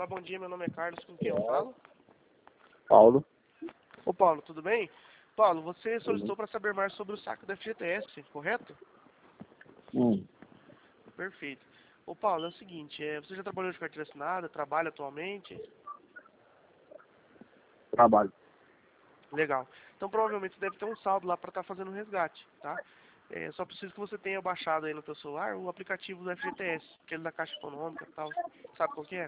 Olá, bom dia, meu nome é Carlos, com quem eu falo? Paulo. Ô Paulo, tudo bem? Paulo, você solicitou para saber mais sobre o saque da FGTS, correto? Perfeito. Ô Paulo, é o seguinte, você já trabalhou de carteira assinada, trabalha atualmente? Trabalho. Legal. Então provavelmente você deve ter um saldo lá para estar fazendo um resgate, tá? Só preciso que você tenha baixado aí no teu celular o aplicativo do FGTS, aquele da Caixa Econômica e tal. Sabe qual que é?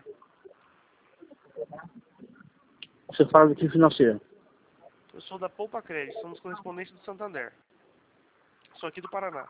Você fala de que financeiro? Eu sou da Poupa Crédito, somos correspondentes do Santander. Sou aqui do Paraná.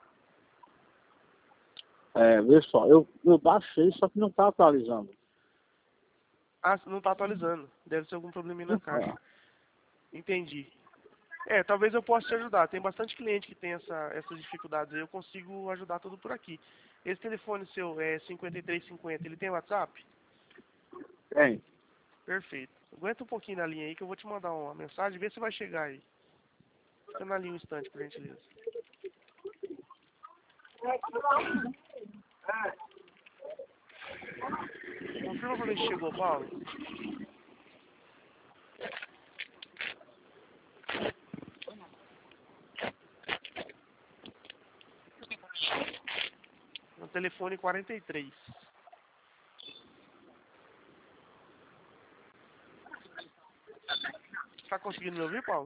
Vê só, eu baixei, só que não está atualizando. Ah, não está atualizando. Deve ser algum probleminha na caixa. Entendi. Talvez eu possa te ajudar. Tem bastante cliente que tem essas dificuldades aí. Eu consigo ajudar tudo por aqui. Esse telefone seu é 5350, ele tem WhatsApp? Tem. Perfeito. Aguenta um pouquinho na linha aí que eu vou te mandar uma mensagem, vê se vai chegar aí. Fica na linha um instante, por gentileza. Confirma pra mim se chegou, Paulo. No telefone 43. Tá conseguindo me ouvir, Paulo?